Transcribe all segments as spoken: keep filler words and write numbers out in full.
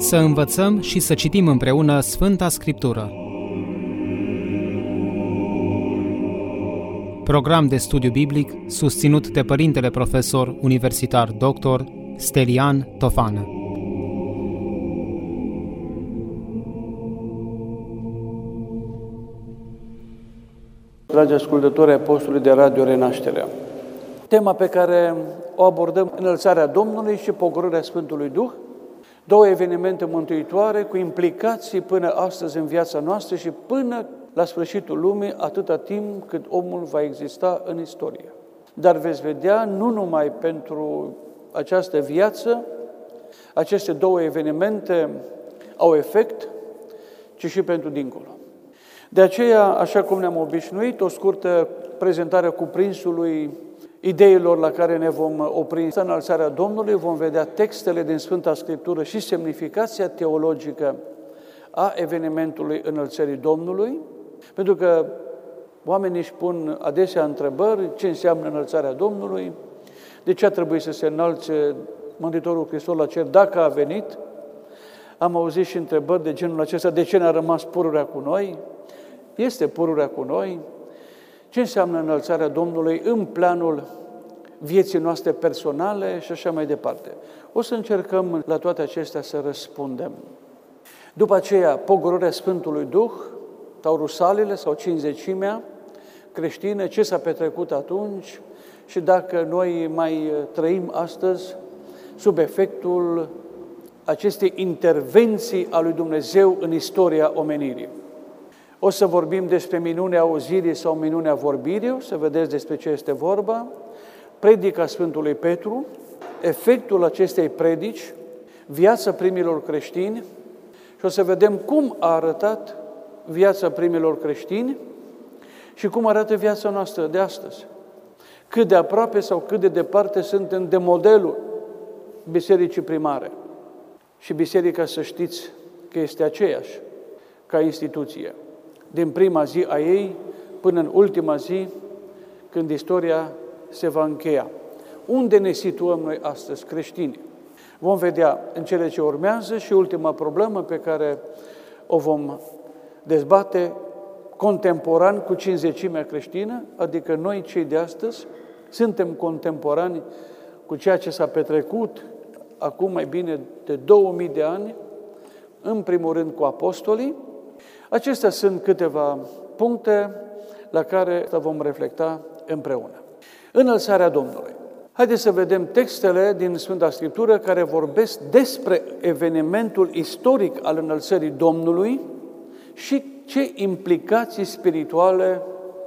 Să învățăm și să citim împreună Sfânta Scriptură. Program de studiu biblic susținut de Părintele Profesor Universitar doctor Stelian Tofană. Dragi ascultători ai postului de Radio Renașterea, tema pe care o abordăm, înălțarea Domnului și pogorârea Sfântului Duh, două evenimente mântuitoare cu implicații până astăzi în viața noastră și până la sfârșitul lumii, atâta timp cât omul va exista în istorie. Dar veți vedea, nu numai pentru această viață, aceste două evenimente au efect, ci și pentru dincolo. De aceea, așa cum ne-am obișnuit, o scurtă prezentare cuprinsului ideilor la care ne vom opri în înălțarea Domnului, vom vedea textele din Sfânta Scriptură și semnificația teologică a evenimentului înălțării Domnului, pentru că oamenii își pun adesea întrebări, ce înseamnă înălțarea Domnului, de ce a trebuit să se înălțe Mântuitorul Hristos la cer dacă a venit. Am auzit și întrebări de genul acesta, de ce n-a rămas pururea cu noi? Este pururea cu noi? Ce înseamnă înălțarea Domnului în planul vieții noastre personale și așa mai departe. O să încercăm la toate acestea să răspundem. După aceea, pogorârea Sfântului Duh, taurusalile sau cincizecimea creștină, ce s-a petrecut atunci și dacă noi mai trăim astăzi sub efectul acestei intervenții a lui Dumnezeu în istoria omenirii. O să vorbim despre minunea auzirii sau minunea vorbirii, o să vedeți despre ce este vorba, predica Sfântului Petru, efectul acestei predici, viața primilor creștini și o să vedem cum a arătat viața primilor creștini și cum arată viața noastră de astăzi. Cât de aproape sau cât de departe suntem de modelul bisericii primare. Și biserica, să știți că este aceeași ca instituție. Din prima zi a ei până în ultima zi, când istoria se va încheia. Unde ne situăm noi astăzi, creștini? Vom vedea în cele ce urmează și ultima problemă pe care o vom dezbate contemporan cu cincizecimea creștină, adică noi cei de astăzi suntem contemporani cu ceea ce s-a petrecut acum mai bine de două mii de ani, în primul rând cu apostolii. Acestea sunt câteva puncte la care vom reflecta împreună. Înălțarea Domnului. Haideți să vedem textele din Sfânta Scriptură care vorbesc despre evenimentul istoric al înălțării Domnului și ce implicații spirituale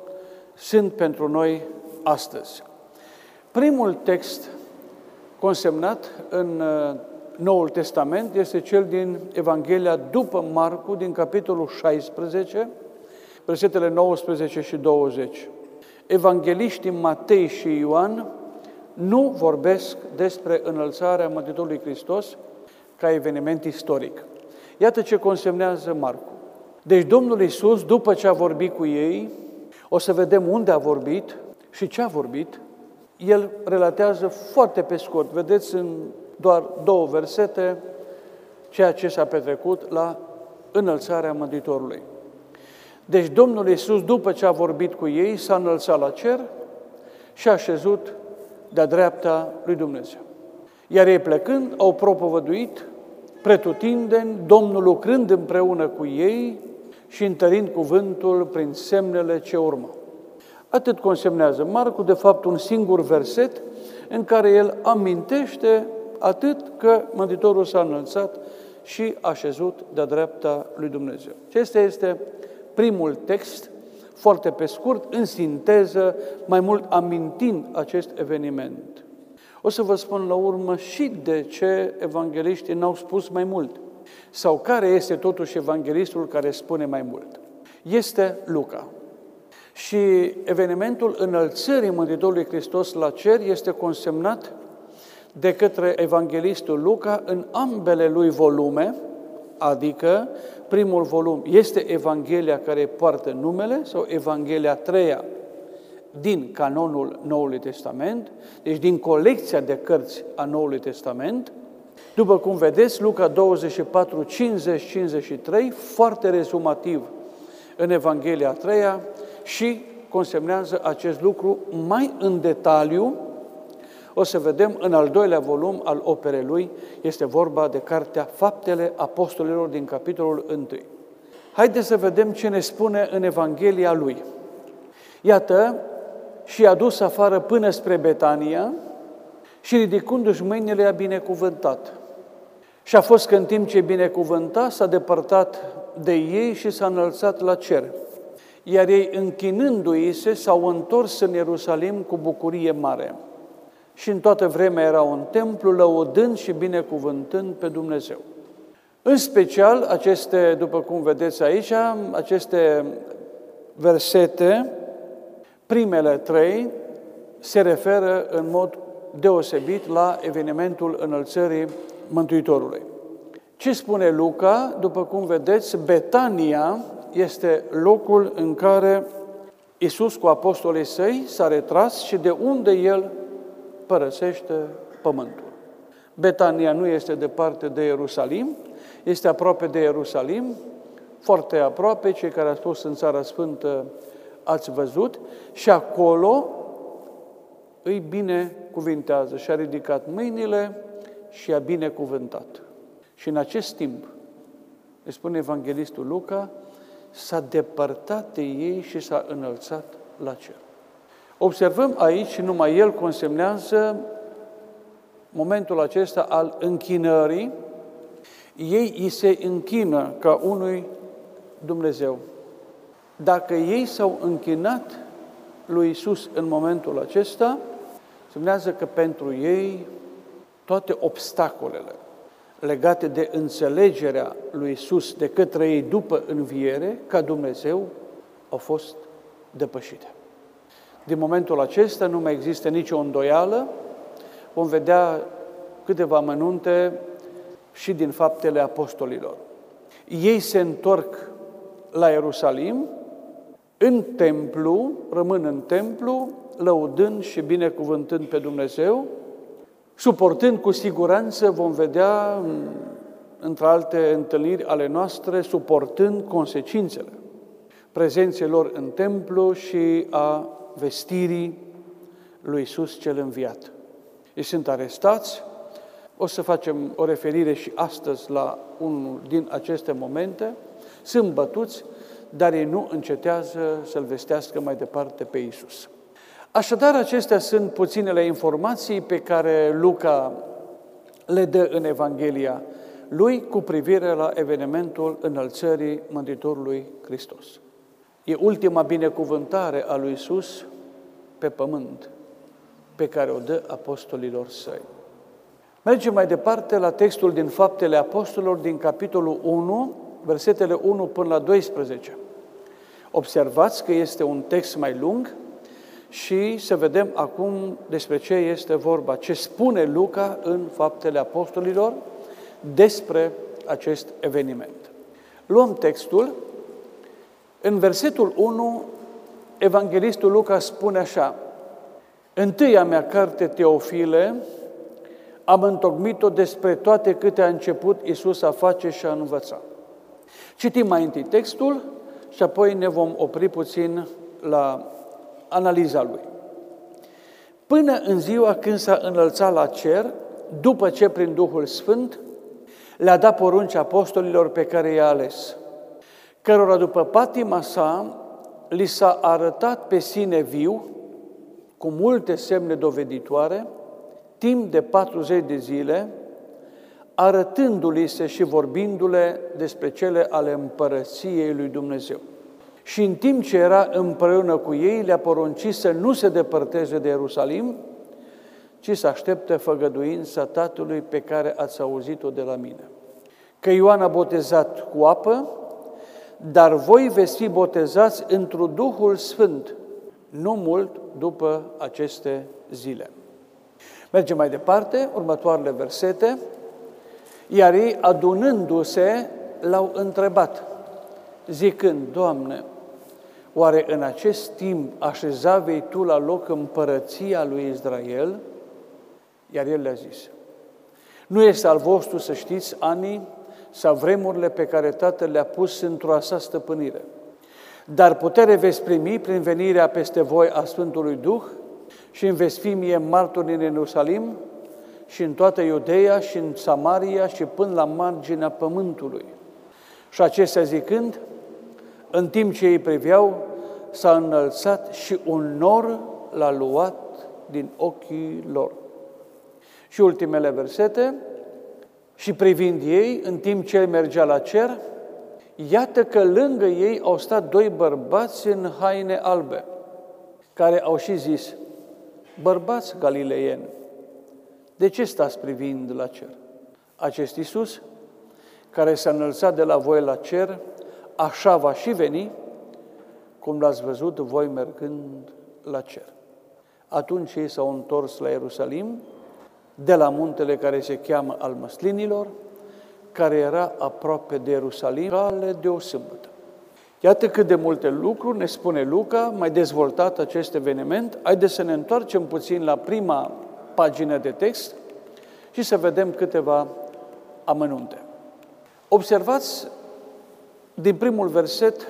sunt pentru noi astăzi. Primul text consemnat în Noul Testament este cel din Evanghelia după Marcu, din capitolul șaisprezece, versetele nouăsprezece și douăzeci. Evangheliștii Matei și Ioan nu vorbesc despre înălțarea Mântuitorului Hristos ca eveniment istoric. Iată ce consemnează Marcu. Deci Domnul Iisus, după ce a vorbit cu ei, o să vedem unde a vorbit și ce a vorbit. El relatează foarte pe scurt, vedeți în doar două versete, ceea ce s-a petrecut la înălțarea Mântuitorului. Deci Domnul Iisus, după ce a vorbit cu ei, s-a înălțat la cer și a așezut de-a dreapta lui Dumnezeu. Iar ei plecând, au propovăduit pretutindeni, Domnul lucrând împreună cu ei și întărind cuvântul prin semnele ce urmă. Atât consemnează Marcu, de fapt, un singur verset în care el amintește atât că Mântuitorul s-a înălțat și a așezut de-a dreapta lui Dumnezeu. Acesta este primul text, foarte pe scurt, în sinteză, mai mult amintind acest eveniment. O să vă spun la urmă și de ce evangheliștii n-au spus mai mult, sau care este totuși evanghelistul care spune mai mult. Este Luca. Și evenimentul înălțării Mântuitorului Hristos la cer este consemnat de către evanghelistul Luca în ambele lui volume, adică primul volum este Evanghelia care poartă numele, sau Evanghelia a treia din canonul Noului Testament, deci din colecția de cărți a Noului Testament, După cum vedeți, Luca douăzeci și patru, cincizeci, cincizeci și trei, foarte rezumativ în Evanghelia a treia și consemnează acest lucru mai în detaliu. O să vedem în al doilea volum al operei lui, este vorba de cartea Faptele Apostolilor din capitolul unu. Haideți să vedem ce ne spune în Evanghelia lui. Iată, și a dus afară până spre Betania și ridicându-și mâinile a binecuvântat. Și a fost că în timp ce binecuvânta, s-a depărtat de ei și s-a înălțat la cer. Iar ei, închinându-i se, s-au întors în Ierusalim cu bucurie mare. Și în toată vremea erau în templu, lăudând și binecuvântând pe Dumnezeu. În special, aceste, după cum vedeți aici, aceste versete, primele trei, se referă în mod deosebit la evenimentul înălțării Mântuitorului. Ce spune Luca? După cum vedeți, Betania este locul în care Iisus cu apostolii săi s-a retras și de unde El părăsește pământul. Betania nu este departe de Ierusalim, este aproape de Ierusalim, foarte aproape, cei care ați fost în Țara Sfântă ați văzut, și acolo îi binecuvintează și a ridicat mâinile și a binecuvântat. Și în acest timp, îi spune evanghelistul Luca, s-a depărtat de ei și s-a înălțat la cer. Observăm aici, și numai el consemnează momentul acesta al închinării. Ei îi se închină ca unui Dumnezeu. Dacă ei s-au închinat lui Iisus în momentul acesta, semnează că pentru ei toate obstacolele legate de înțelegerea lui Iisus de către ei după înviere, ca Dumnezeu, au fost depășite. Din momentul acesta nu mai există nicio îndoială, vom vedea câteva amănunte și din Faptele Apostolilor. Ei se întorc la Ierusalim, în templu, rămân în templu, lăudând și binecuvântând pe Dumnezeu, suportând cu siguranță, vom vedea, între alte întâlniri ale noastre, suportând consecințele prezenței lor în templu și a vestirii lui Iisus cel înviat. Ei sunt arestați, o să facem o referire și astăzi la unul din aceste momente, sunt bătuți, dar ei nu încetează să-L vestească mai departe pe Iisus. Așadar, acestea sunt puținele informații pe care Luca le dă în Evanghelia lui cu privire la evenimentul înălțării Mântuitorului Hristos. E ultima binecuvântare a lui Iisus pe pământ, pe care o dă apostolilor săi. Mergem mai departe la textul din Faptele Apostolilor, din capitolul unu, versetele unu până la doisprezece. Observați că este un text mai lung și să vedem acum despre ce este vorba, ce spune Luca în Faptele Apostolilor despre acest eveniment. Luăm textul. În versetul unu, evanghelistul Luca spune așa: întâia mea carte, Teofile, am întocmit-o despre toate câte a început Iisus a face și a învăța. Citim mai întâi textul și apoi ne vom opri puțin la analiza lui. Până în ziua când s-a înălțat la cer, după ce prin Duhul Sfânt le-a dat porunci apostolilor pe care i-a ales, cărora după patima sa li s-a arătat pe sine viu, cu multe semne doveditoare, timp de patruzeci de zile, arătându-li se și vorbindu-le despre cele ale împărăției lui Dumnezeu. Și în timp ce era împreună cu ei, le-a poruncit să nu se depărteze de Ierusalim, ci să aștepte făgăduința Tatălui pe care ați auzit-o de la mine. Că Ioan a botezat cu apă, dar voi veți fi botezați într-un Duhul Sfânt, nu mult după aceste zile. Mergem mai departe, următoarele versete. Iar ei, adunându-se, l-au întrebat, zicând: Doamne, oare în acest timp așeza vei Tu la loc împărăția lui Israel? Iar el le-a zis: Nu este al vostru, să știți, anii sau vremurile pe care Tatăl le-a pus într-o a sa stăpânire. Dar putere veți primi prin venirea peste voi a Sfântului Duh și îmi veți fi mie martori în Ierusalim și în toată Iudeea și în Samaria și până la marginea pământului. Și acestea zicând, în timp ce ei priveau, s-a înălțat și un nor l-a luat din ochii lor. Și ultimele versete, și privind ei, în timp ce el mergea la cer, iată că lângă ei au stat doi bărbați în haine albe, care au și zis, bărbați galileieni, de ce stați privind la cer? Acest Iisus, care s-a înălțat de la voi la cer, așa va și veni, cum l-ați văzut voi mergând la cer. Atunci ei s-au întors la Ierusalim, de la muntele care se cheamă al Măslinilor, care era aproape de Ierusalim, cale de o sâmbătă. Iată cât de multe lucruri ne spune Luca, mai dezvoltat acest eveniment. Haideți să ne întoarcem puțin la prima pagină de text și să vedem câteva amănunte. Observați din primul verset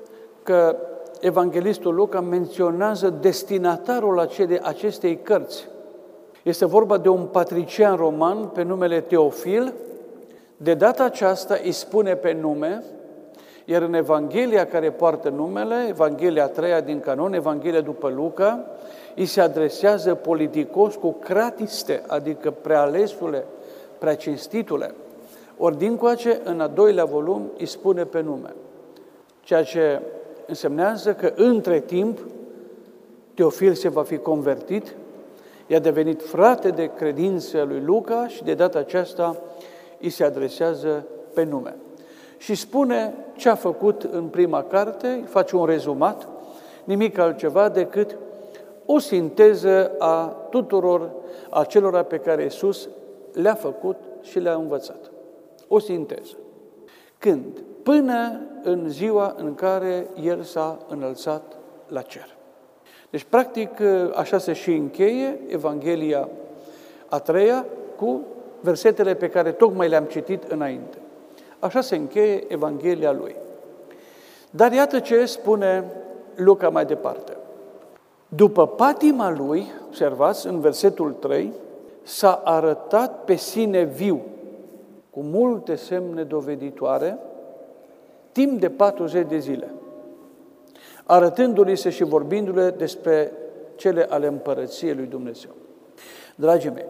că evanghelistul Luca menționează destinatarul acestei cărți. Este vorba de un patrician roman pe numele Teofil. De data aceasta îi spune pe nume, iar în Evanghelia care poartă numele, Evanghelia a treia din canon, Evanghelia după Luca, îi se adresează politicos cu cratiste, adică prealesule, preacinstitule. Ori dincoace, în a doilea volum, îi spune pe nume. Ceea ce însemnează că între timp Teofil se va fi convertit, i-a devenit frate de credință lui Luca și de data aceasta îi se adresează pe nume. Și spune ce a făcut în prima carte, face un rezumat, nimic altceva decât o sinteză a tuturor acelora pe care Iisus le-a făcut și le-a învățat. O sinteză. Când? Până în ziua în care El s-a înălțat la cer. Deci, practic, așa se și încheie Evanghelia a treia cu versetele pe care tocmai le-am citit înainte. Așa se încheie Evanghelia lui. Dar iată ce spune Luca mai departe. După patima lui, observați, în versetul trei, s-a arătat pe sine viu, cu multe semne doveditoare, timp de patruzeci de zile, arătându-li se și vorbindu-le despre cele ale împărăției lui Dumnezeu. Dragii mei,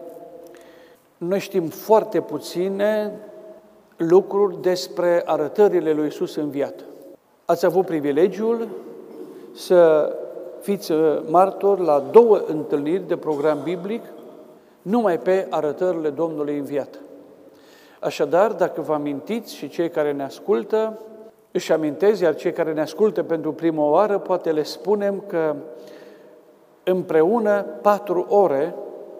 noi știm foarte puține lucruri despre arătările lui Iisus înviat. Ați avut privilegiul să fiți martori la două întâlniri de program biblic numai pe arătările Domnului înviat. Așadar, dacă vă amintiți și cei care ne ascultă, își amintez, iar cei care ne ascultă pentru prima oară, poate le spunem că împreună patru ore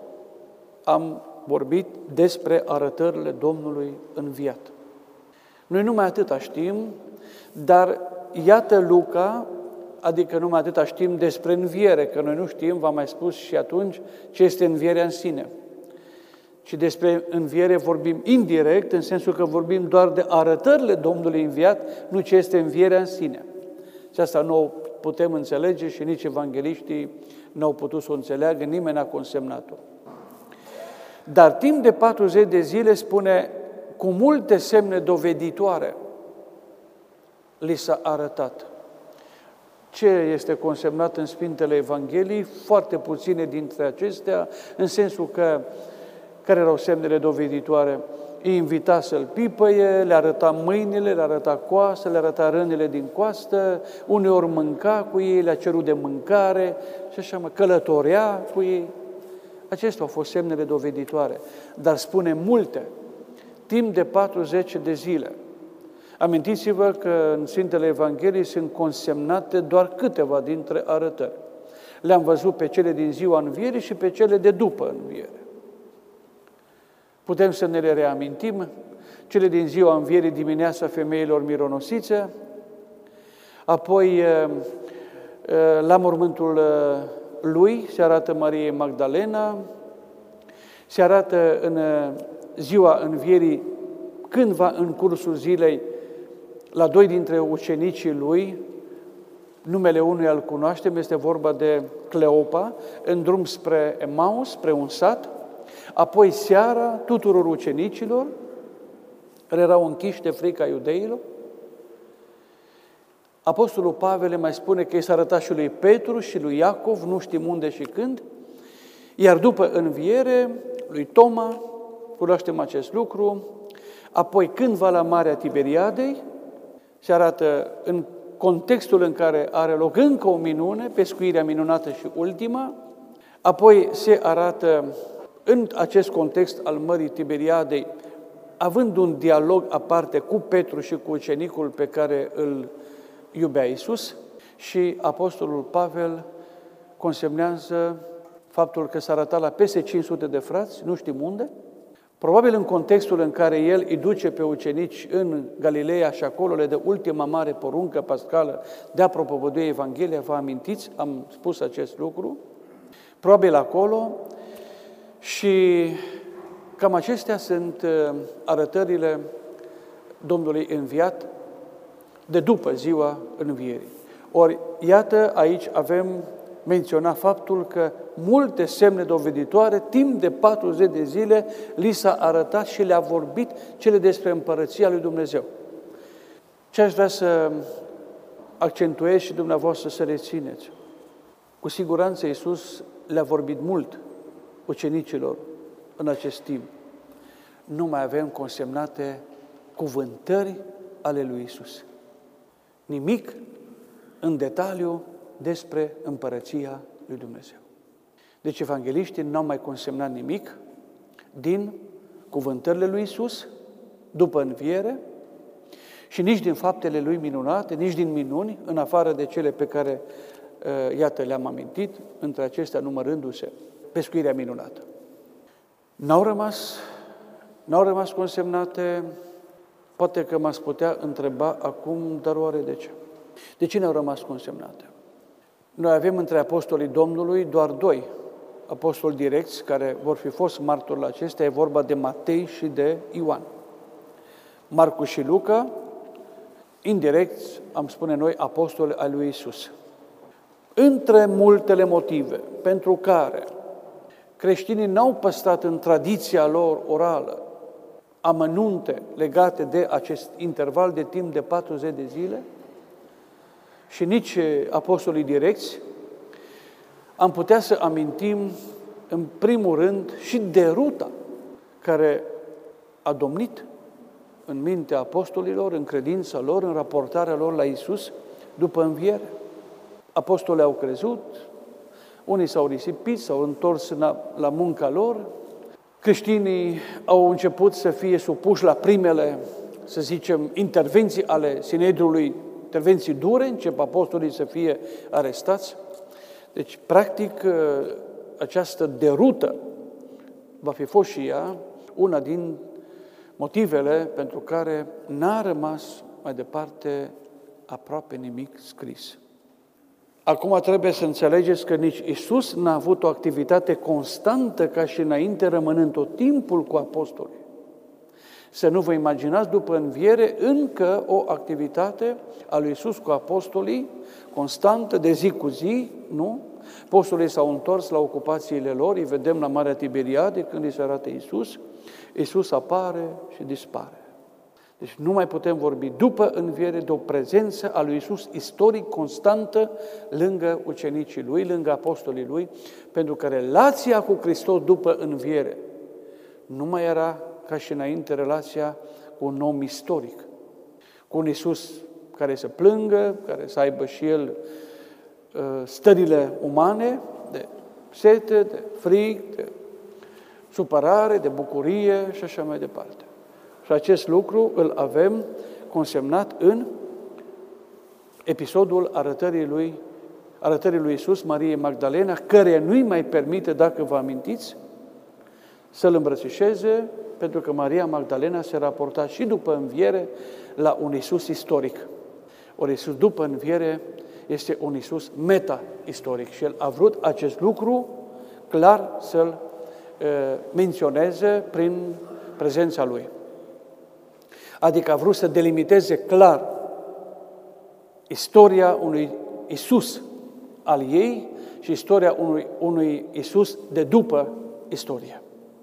am vorbit despre arătările Domnului înviat. Noi numai atâta știm, dar iată Luca, adică numai atâta știm despre înviere, că noi nu știm, v-am mai spus și atunci, ce este învierea în sine. Și despre înviere vorbim indirect, în sensul că vorbim doar de arătările Domnului înviat, nu ce este învierea în sine. Și asta nu o putem înțelege și nici evangeliștii n-au putut să o înțeleagă, nimeni n-a consemnat-o. Dar timp de patruzeci de zile, spune, cu multe semne doveditoare li s-a arătat. Ce este consemnat în Sfintele Evangheliei? Foarte puține dintre acestea, în sensul că care erau semnele doveditoare? Îi invita să-l pipăie, le arăta mâinile, le arăta coasta, le arăta rănile din coastă, uneori mânca cu ei, le-a cerut de mâncare și așa mă călătorea cu ei. Acestea au fost semnele doveditoare, dar spune multe, timp de patruzeci de zile. Amintiți-vă că în Sfintele Evangheliei sunt consemnate doar câteva dintre arătări. Le-am văzut pe cele din ziua învierii și pe cele de după înviere. Putem să ne le reamintim, cele din ziua învierii, dimineața femeilor mironosițe, apoi la mormântul lui se arată Mariei Magdalena, se arată în ziua învierii, cândva în cursul zilei, la doi dintre ucenicii lui, numele unuia îl cunoaștem, este vorba de Cleopa, în drum spre Emaus, spre un sat, apoi seara tuturor ucenicilor, care erau închiși de frica iudeilor. Apostolul Pavel le mai spune că i s-a arătat și lui Petru și lui Iacov, nu știm unde și când, iar după înviere, lui Toma, cunoaștem acest lucru, apoi cândva la Marea Tiberiadei, se arată în contextul în care are loc încă o minune, pescuirea minunată și ultima, apoi se arată în acest context al Mării Tiberiadei, având un dialog aparte cu Petru și cu ucenicul pe care îl iubea Iisus, și apostolul Pavel consemnează faptul că s-a arătat la peste cinci sute de frați, nu știm unde, probabil în contextul în care el îi duce pe ucenici în Galileea și acolo le dă ultima mare poruncă pascală de a propovădui Evanghelia, vă amintiți, am spus acest lucru, probabil acolo, și cam acestea sunt arătările Domnului înviat de după ziua învierii. Ori, iată, aici avem menționat faptul că multe semne doveditoare, timp de patruzeci de zile, li s-a arătat și le-a vorbit cele despre împărăția lui Dumnezeu. Ce aș vrea să accentuez și dumneavoastră să rețineți? Cu siguranță Iisus le-a vorbit mult ucenicilor în acest timp. Nu mai avem consemnate cuvântări ale lui Iisus. Nimic în detaliu despre împărăția lui Dumnezeu. Deci evangeliștii n-au mai consemnat nimic din cuvântările lui Iisus după înviere și nici din faptele lui minunate, nici din minuni, în afară de cele pe care, iată, le-am amintit, între acestea numărându-se pescuirea minunată. N-au rămas, n-au rămas consemnate, poate că m-ați putea întreba acum, dar oare de ce? De ce n-au rămas consemnate? Noi avem între apostolii Domnului doar doi apostoli direcți care vor fi fost martori la acestea, e vorba de Matei și de Ioan. Marcu și Luca, indirect, am spune noi, apostoli ai lui Iisus. Între multele motive pentru care creștinii n-au păstrat în tradiția lor orală amănunte legate de acest interval de timp de patruzeci de zile și nici apostolii direcți, am putea să amintim în primul rând și de ruta care a domnit în mintea apostolilor, în credința lor, în raportarea lor la Iisus după înviere. Apostolii au crezut, unii s-au risipit, s-au întors la, la munca lor, creștinii au început să fie supuși la primele, să zicem, intervenții ale Sinedriului, intervenții dure, încep apostolii să fie arestați. Deci, practic, această derută va fi fost și ea una din motivele pentru care n-a rămas mai departe aproape nimic scris. Acum trebuie să înțelegeți că nici Iisus n-a avut o activitate constantă ca și înainte, rămânând tot timpul cu apostolii. Să nu vă imaginați după înviere încă o activitate a lui Iisus cu apostolii, constantă, de zi cu zi, nu? Apostolii s-au întors la ocupațiile lor, îi vedem la Marea Tiberiade, când îi se arată Iisus, Iisus apare și dispare. Deci nu mai putem vorbi după înviere de o prezență a lui Iisus istoric constantă lângă ucenicii lui, lângă apostolii lui, pentru că relația cu Hristos după înviere nu mai era ca și înainte relația cu un om istoric, cu un Iisus care să plângă, care să aibă și el stările umane de sete, de frig, de supărare, de bucurie și așa mai departe. Și acest lucru îl avem consemnat în episodul arătării lui, arătării lui Iisus Mariei Magdalena, care nu-i mai permite, dacă vă amintiți, să-L îmbrățișeze, pentru că Maria Magdalena se raporta și după înviere la un Iisus istoric. Ori Iisus după înviere este un Iisus meta-istoric și El a vrut acest lucru clar să-L uh, menționeze prin prezența Lui. Adică a vrut să delimiteze clar istoria unui Iisus al ei și istoria unui, unui Iisus de după istorie.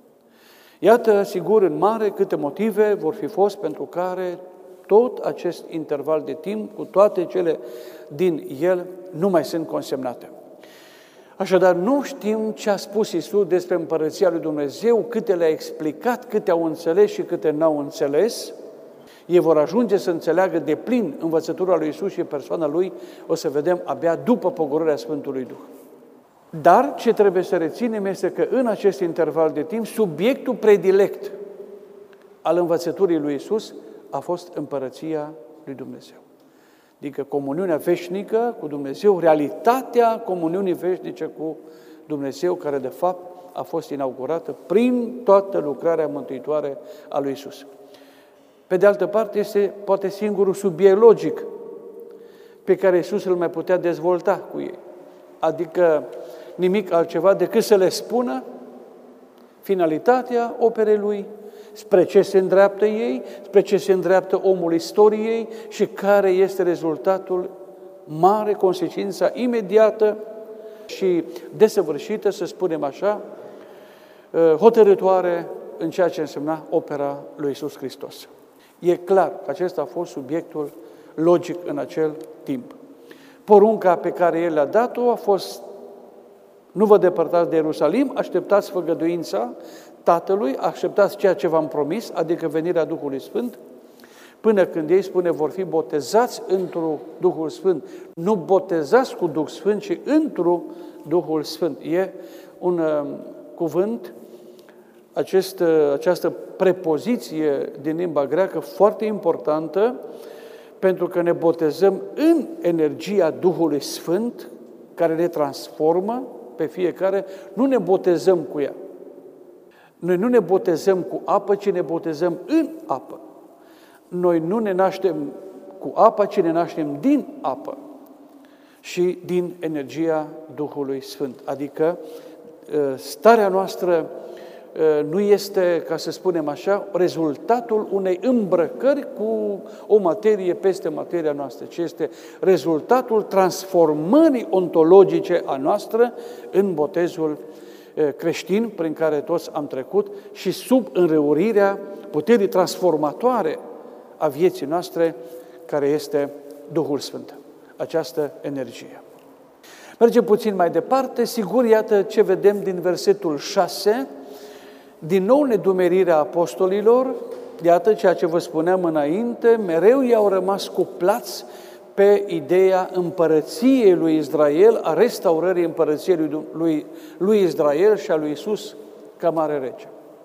Iată, sigur, în mare câte motive vor fi fost pentru care tot acest interval de timp, cu toate cele din el, nu mai sunt consemnate. Așadar, nu știm ce a spus Iisus despre Împărăția lui Dumnezeu, câte le-a explicat, câte au înțeles și câte n-au înțeles. Ei vor ajunge să înțeleagă de plin învățătura lui Iisus și persoana Lui, o să vedem abia după pogorârea Sfântului Duh. Dar ce trebuie să reținem este că în acest interval de timp, subiectul predilect al învățăturii lui Iisus a fost Împărăția lui Dumnezeu. Adică comuniunea veșnică cu Dumnezeu, realitatea comuniunii veșnice cu Dumnezeu, care de fapt a fost inaugurată prin toată lucrarea mântuitoare a lui Iisus. Pe de altă parte, este poate singurul subiect logic pe care Iisus îl mai putea dezvolta cu ei. Adică nimic altceva decât să le spună finalitatea operei Lui, spre ce se îndreaptă ei, spre ce se îndreaptă omul istoriei și care este rezultatul mare, consecința imediată și desăvârșită, să spunem așa, hotărâtoare în ceea ce însemna opera lui Iisus Hristos. E clar că acesta a fost subiectul logic în acel timp. Porunca pe care El le-a dat-o a fost: nu vă depărtați de Ierusalim, așteptați făgăduința Tatălui, așteptați ceea ce v-am promis, adică venirea Duhului Sfânt, până când ei, spune, vor fi botezați într-un Duhul Sfânt. Nu botezați cu Duh Sfânt, ci într-un Duhul Sfânt. E un uh, cuvânt, acest, uh, această prepoziție din limba greacă foarte importantă, pentru că ne botezăm în energia Duhului Sfânt, care ne transformă pe fiecare, nu ne botezăm cu ea. Noi nu ne botezăm cu apă, ci ne botezăm în apă. Noi nu ne naștem cu apă, ci ne naștem din apă și din energia Duhului Sfânt. Adică starea noastră nu este, ca să spunem așa, rezultatul unei îmbrăcări cu o materie peste materia noastră, ci este rezultatul transformării ontologice a noastră în botezul creștin prin care toți am trecut și sub înrăurirea puterii transformatoare a vieții noastre, care este Duhul Sfânt, această energie. Mergem puțin mai departe, sigur, iată ce vedem din versetul șase, din nou nedumerirea apostolilor, iată ceea ce vă spuneam înainte, mereu i-au rămas cuplați pe ideea împărăției lui Israel, a restaurării împărăției lui, lui, lui Israel și a lui Iisus ca mare rege.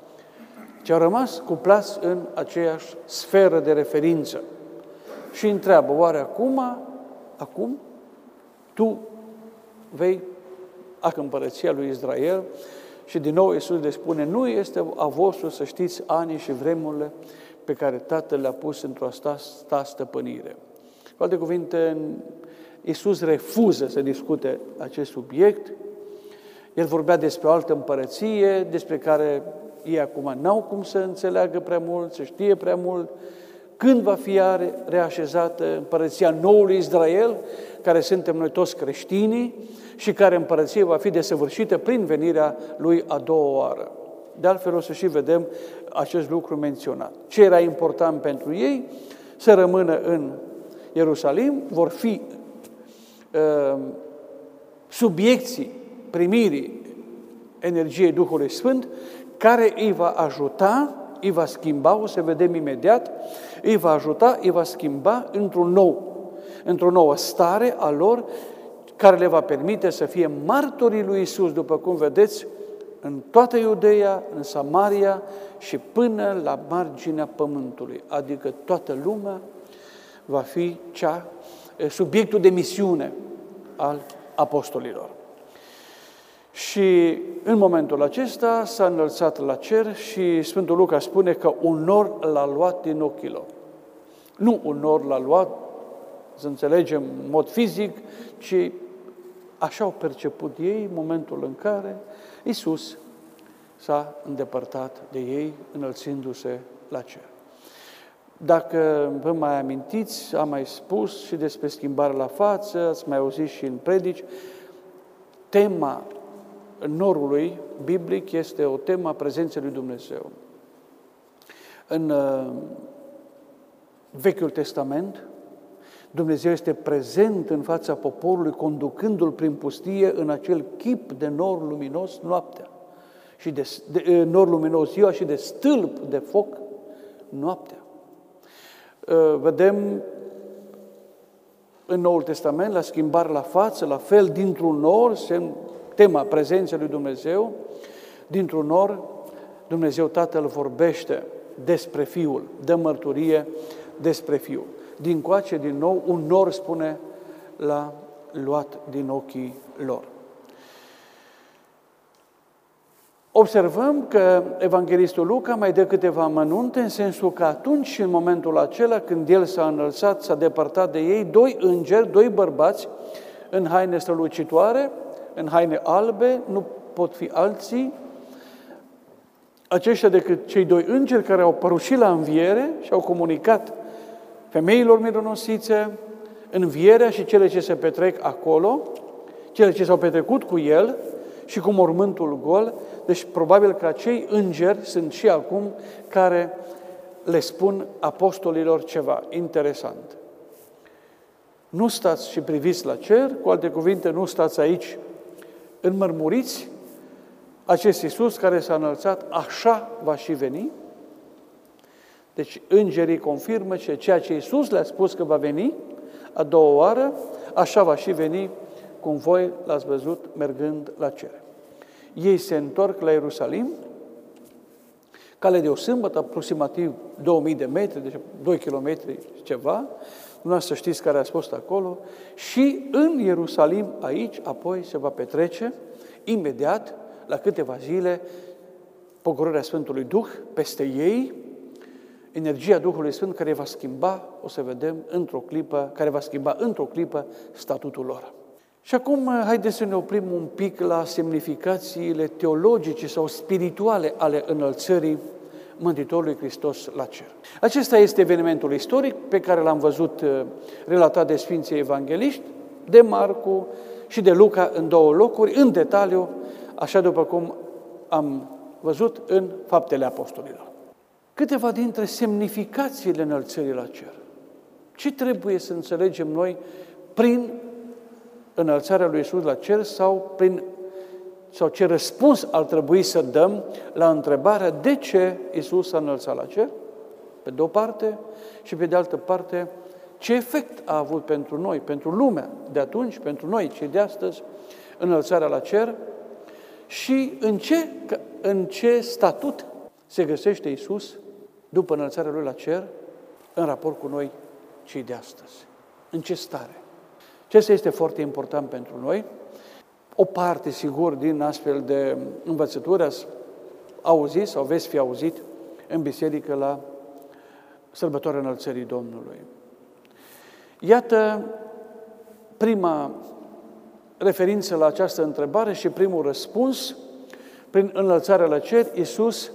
Și au rămas cuplați în aceeași sferă de referință. Și întreabă, oare acum, acum, tu vei ac împărăția lui Israel? Și din nou Iisus le spune, nu este a vostru să știți anii și vremurile pe care Tatăl le-a pus într-o sta, sta stăpânire. Cu alte cuvinte, Iisus refuză să discute acest subiect. El vorbea despre o altă împărăție, despre care ei acum n-au cum să înțeleagă prea mult, să știe prea mult. Când va fi reașezată împărăția noului Israel, care suntem noi toți creștinii, și care împărăție va fi desăvârșită prin venirea lui a doua oară. De altfel o să și vedem acest lucru menționat. Ce era important pentru ei? Să rămână în Ierusalim, vor fi uh, subiecții primirii energiei Duhului Sfânt, care îi va ajuta, îi va schimba, o să vedem imediat, îi va ajuta, îi va schimba într-un nou, într-o nouă stare a lor, care le va permite să fie martorii lui Iisus, după cum vedeți, în toată Iudeea, în Samaria și până la marginea pământului. Adică toată lumea va fi cea, subiectul de misiune al apostolilor. Și în momentul acesta s-a înălțat la cer și Sfântul Luca spune că un nor l-a luat din ochii lor. Nu un nor l-a luat, să înțelegem, în mod fizic, ci așa au perceput ei momentul în care Iisus s-a îndepărtat de ei, înălțindu-se la cer. Dacă vă mai amintiți, am mai spus și despre schimbarea la față, ați mai auzit și în predici, tema norului biblic este o temă a prezenței lui Dumnezeu. În Vechiul Testament, Dumnezeu este prezent în fața poporului, conducându-l prin pustie în acel chip de nor luminos noaptea, și de, de nor luminos ziua și de stâlp de foc noaptea. Vedem în Noul Testament, la schimbare la față, la fel, dintr-un nor, tema prezenței lui Dumnezeu, dintr-un nor, Dumnezeu Tatăl vorbește despre Fiul, dă mărturie despre Fiul. Dincoace, din nou, un nor, spune, l-a luat din ochii lor. Observăm că Evanghelistul Luca mai dă câteva amănunte, în sensul că atunci și în momentul acela, când el s-a înălțat, s-a depărtat de ei, doi îngeri, doi bărbați, în haine strălucitoare, în haine albe, nu pot fi alții, aceștia decât cei doi îngeri care au părușit la înviere și au comunicat femeilor mironosițe învierea și cele ce se petrec acolo, cele ce s-au petrecut cu el și cu mormântul gol. Deci probabil că acei îngeri sunt și acum care le spun apostolilor ceva interesant. Nu stați și priviți la cer, cu alte cuvinte, nu stați aici înmărmuriți, acest Iisus care s-a înălțat, așa va și veni. Deci îngerii confirmă că ceea ce Iisus le-a spus că va veni a doua oară, așa va și veni, cum voi l-ați văzut mergând la cer. Ei se întorc la Ierusalim, cale de o sâmbătă, aproximativ două mii de metri, deci doi kilometri ceva, dumneavoastră știți care a fost acolo, și în Ierusalim, aici, apoi se va petrece, imediat, la câteva zile, pogorârea Sfântului Duh peste ei, energia Duhului Sfânt care va schimba, o să vedem, într-o clipă, care va schimba într-o clipă statutul lor. Și acum, haideți să ne oprim un pic la semnificațiile teologice sau spirituale ale înălțării Mântuitorului Hristos la cer. Acesta este evenimentul istoric pe care l-am văzut relatat de Sfinții Evangeliști, de Marcu și de Luca în două locuri, în detaliu, așa după cum am văzut în Faptele Apostolilor. Câteva dintre semnificațiile înălțării la cer. Ce trebuie să înțelegem noi prin înălțarea lui Iisus la cer sau, prin, sau ce răspuns ar trebui să dăm la întrebarea de ce Iisus s-a înălțat la cer, pe de o parte, și pe de altă parte, ce efect a avut pentru noi, pentru lumea de atunci, pentru noi, cei de astăzi, înălțarea la cer și în ce, în ce statut se găsește Iisus după înălțarea Lui la cer în raport cu noi, cei de astăzi. În ce stare? Acesta este foarte important pentru noi. O parte, sigur, din astfel de învățături ați auzit sau veți fi auzit în biserică la sărbătoarea înălțării Domnului. Iată prima referință la această întrebare și primul răspuns. Prin înălțarea la cer, Iisus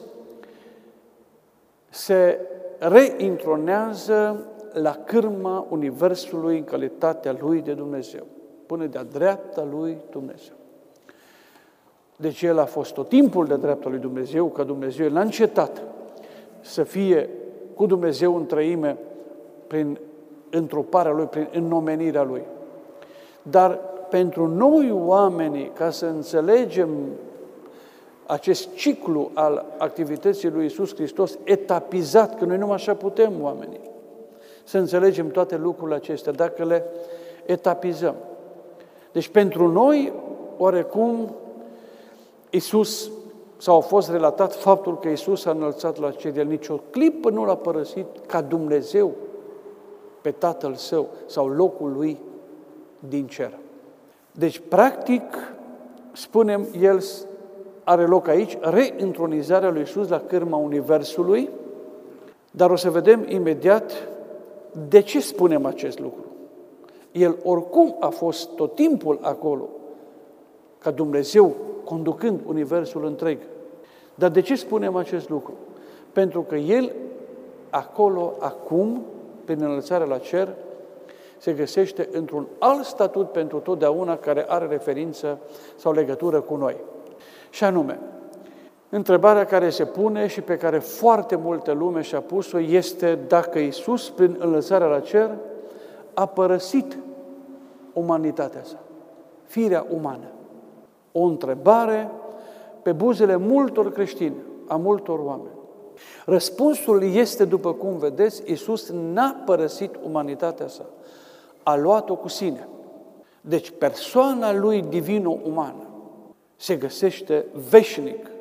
se reintronează la cârma Universului în calitatea Lui de Dumnezeu. Pune de-a dreapta Lui Dumnezeu. Deci El a fost tot timpul de dreapta Lui Dumnezeu, că Dumnezeu l-a încetat să fie cu Dumnezeu în trăime prin întruparea Lui, prin înnomenirea Lui. Dar pentru noi oamenii, ca să înțelegem acest ciclu al activității lui Iisus Hristos etapizat, că noi numai așa putem, oamenii, să înțelegem toate lucrurile acestea, dacă le etapizăm. Deci pentru noi, oarecum, Iisus, sau a fost relatat faptul că Iisus a înălțat la cer, El nicio clipă nu l-a părăsit ca Dumnezeu pe Tatăl Său sau locul Lui din cer. Deci, practic, spunem, El are loc aici, reîntronizarea lui Iisus la cârma Universului, dar o să vedem imediat de ce spunem acest lucru. El oricum a fost tot timpul acolo, ca Dumnezeu conducând Universul întreg. Dar de ce spunem acest lucru? Pentru că El, acolo, acum, prin înălțarea la cer, se găsește într-un alt statut pentru totdeauna care are referință sau legătură cu noi. Și anume, întrebarea care se pune și pe care foarte multă lume și-a pus-o este dacă Iisus, prin înălțarea la cer, a părăsit umanitatea sa, firea umană. O întrebare pe buzele multor creștini, a multor oameni. Răspunsul este, după cum vedeți, Iisus n-a părăsit umanitatea sa, a luat-o cu sine. Deci persoana Lui divino-umană se găsește veșnic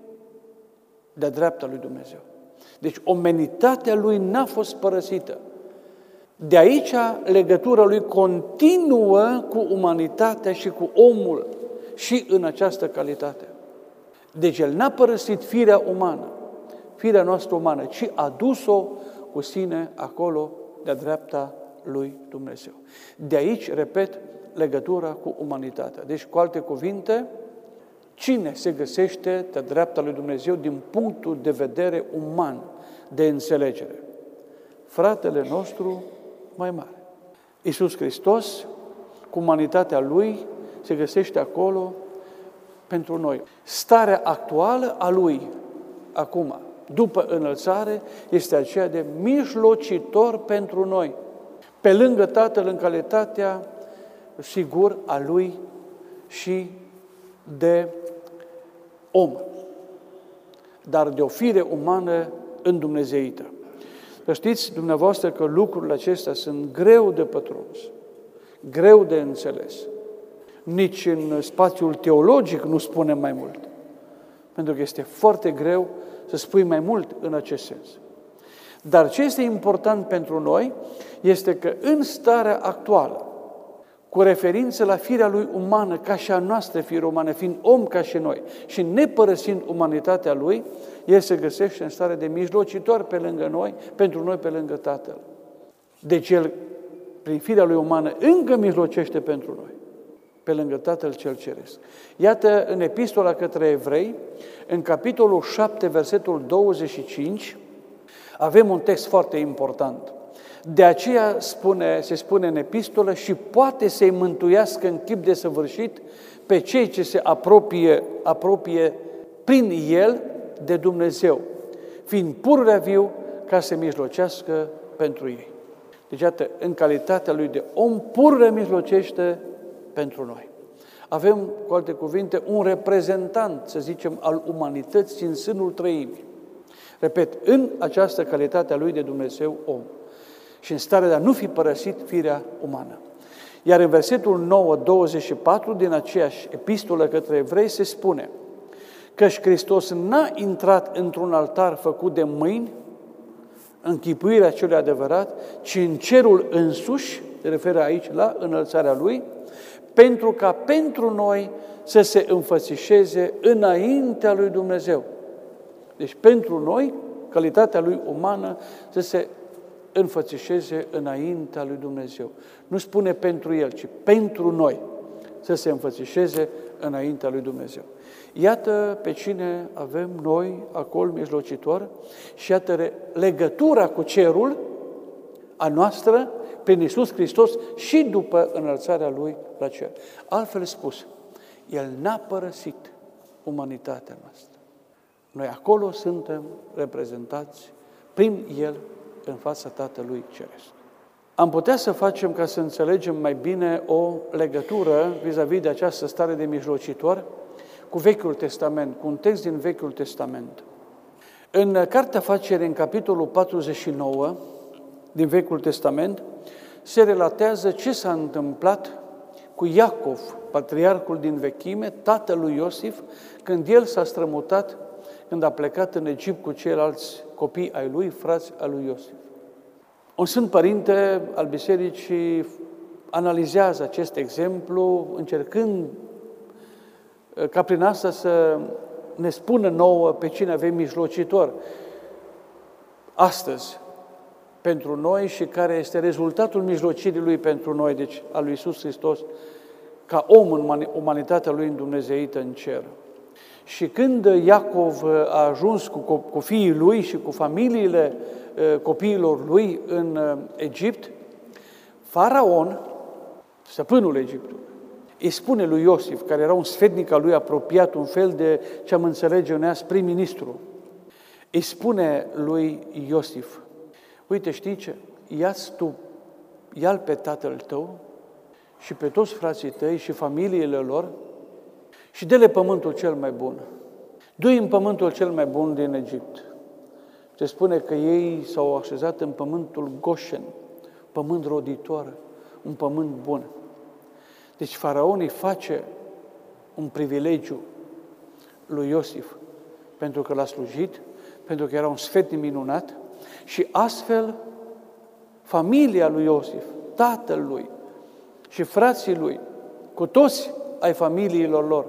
de-a dreapta lui Dumnezeu. Deci omenitatea Lui n-a fost părăsită. De aici legătura Lui continuă cu umanitatea și cu omul și în această calitate. Deci El n-a părăsit firea umană, firea noastră umană, ci a dus-o cu sine acolo de-a dreapta lui Dumnezeu. De aici, repet, legătura cu umanitatea. Deci, cu alte cuvinte, cine se găsește de-a dreapta lui Dumnezeu din punctul de vedere uman, de înțelegere? Fratele nostru mai mare. Iisus Hristos, cu umanitatea Lui, se găsește acolo pentru noi. Starea actuală a Lui, acum, după înălțare, este aceea de mijlocitor pentru noi. Pe lângă Tatăl, în calitatea, sigur, a Lui și de om, dar de o fire umană îndumnezeită. Să știți dumneavoastră că lucrurile acestea sunt greu de pătruns, greu de înțeles. Nici în spațiul teologic nu spunem mai mult, pentru că este foarte greu să spui mai mult în acest sens. Dar ce este important pentru noi este că în starea actuală, cu referință la firea Lui umană, ca și a noastră fire umană, fiind om ca și noi, și nepărăsind umanitatea Lui, El se găsește în stare de mijlocitor pe lângă noi, pentru noi pe lângă Tatăl. Deci El, prin firea Lui umană, încă mijlocește pentru noi, pe lângă Tatăl cel Ceresc. Iată, în epistola către evrei, în capitolul șapte, versetul douăzeci și cinci, avem un text foarte important. De aceea spune, se spune în epistolă și poate să-i mântuiască în chip desăvârșit pe cei ce se apropie, apropie prin El de Dumnezeu, fiind pururea viu ca să mijlocească pentru ei. Deci, iată, în calitatea Lui de om, pururea mijlocește pentru noi. Avem, cu alte cuvinte, un reprezentant, să zicem, al umanității în sânul trăimii. Repet, în această calitate a Lui de Dumnezeu om și în stare de a nu fi părăsit firea umană. Iar în versetul nouă, douăzeci și patru, din aceeași epistolă către evrei, se spune căci Hristos n-a intrat într-un altar făcut de mâini, închipuirea celui adevărat, ci în cerul însuși, se referă aici la înălțarea Lui, pentru ca pentru noi să se înfățișeze înaintea lui Dumnezeu. Deci pentru noi, calitatea Lui umană, să se înfățișeze înaintea lui Dumnezeu. Nu spune pentru El, ci pentru noi să se înfățișeze înaintea lui Dumnezeu. Iată pe cine avem noi acolo mijlocitor și iată legătura cu cerul a noastră prin Iisus Hristos și după înălțarea Lui la cer. Altfel spus, El n-a părăsit umanitatea noastră. Noi acolo suntem reprezentați prin El în fața Tatălui Ceresc. Am putea să facem, ca să înțelegem mai bine, o legătură vis-a-vis de această stare de mijlocitor cu Vechiul Testament, cu un text din Vechiul Testament. În Cartea Faceri, în capitolul patruzeci și nouă din Vechiul Testament, se relatează ce s-a întâmplat cu Iacov, patriarhul din vechime, tatăl lui Iosif, când el s-a strămutat, când a plecat în Egipt cu ceilalți copii ai lui, frați ai lui Iosif. Un Sfânt Părinte al Bisericii analizează acest exemplu, încercând ca prin asta să ne spună nouă pe cine avem mijlocitor astăzi pentru noi și care este rezultatul mijlocirii Lui pentru noi, deci al lui Iisus Hristos, ca om în umanitatea Lui îndumnezeită în cer. Și când Iacov a ajuns cu, cu fiii lui și cu familiile copiilor lui în Egipt, Faraon, stăpânul Egiptului, îi spune lui Iosif, care era un sfetnic al lui apropiat, un fel de, ce am înțelege noi azi, prim-ministru, îi spune lui Iosif: uite, știi ce? Ia-ți tu, ia-l pe tatăl tău și pe toți frații tăi și familiile lor și dă-le pământul cel mai bun. Du-i în pământul cel mai bun din Egipt. Se spune că ei s-au așezat în pământul Goshen, pământ roditor, un pământ bun. Deci Faraon îi face un privilegiu lui Iosif pentru că l-a slujit, pentru că era un sfetnic minunat și astfel familia lui Iosif, tatăl lui și frații lui, cu toți ai familiilor lor,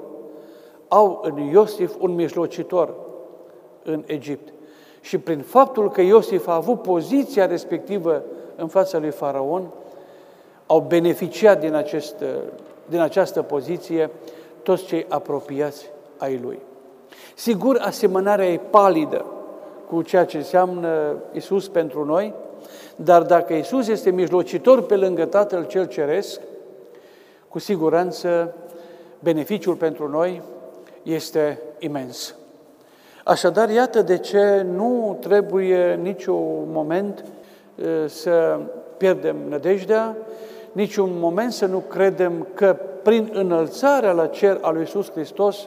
au în Iosif un mijlocitor în Egipt. Și prin faptul că Iosif a avut poziția respectivă în fața lui Faraon, au beneficiat din, acest, din această poziție toți cei apropiați ai lui. Sigur, asemănarea e palidă cu ceea ce înseamnă Iisus pentru noi, dar dacă Iisus este mijlocitor pe lângă Tatăl cel Ceresc, cu siguranță beneficiul pentru noi este imens. Așadar, iată de ce nu trebuie niciun moment să pierdem nădejdea, niciun moment să nu credem că prin înălțarea la cer a lui Iisus Hristos,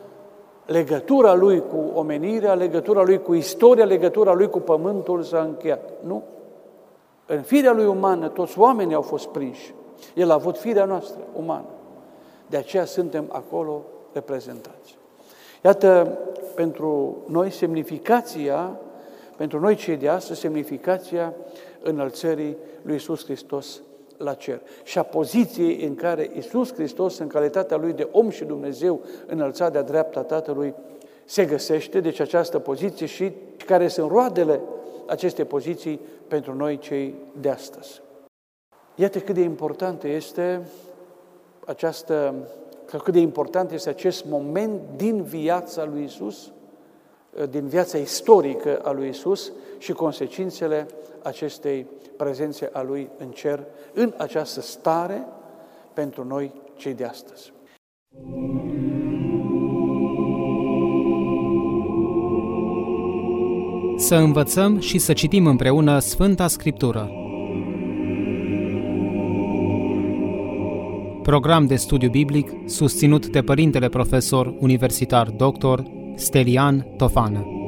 legătura Lui cu omenirea, legătura Lui cu istoria, legătura Lui cu pământul s-a încheiat. Nu. În firea Lui umană, toți oamenii au fost prinși. El a avut firea noastră umană. De aceea suntem acolo reprezentați. Iată, pentru noi semnificația, pentru noi cei de astăzi, semnificația înălțării lui Iisus Hristos la cer și a poziției în care Iisus Hristos, în calitatea Lui de om și Dumnezeu, înălțat de-a dreapta Tatălui, se găsește, deci această poziție și care sunt roadele acestei poziții pentru noi cei de astăzi. Iată cât de importantă este această, cât de important este acest moment din viața lui Iisus, din viața istorică a lui Iisus și consecințele acestei prezențe a Lui în cer, în această stare pentru noi cei de astăzi. Să învățăm și să citim împreună Sfânta Scriptură. Program de studiu biblic susținut de Părintele Profesor Universitar doctor Stelian Tofană.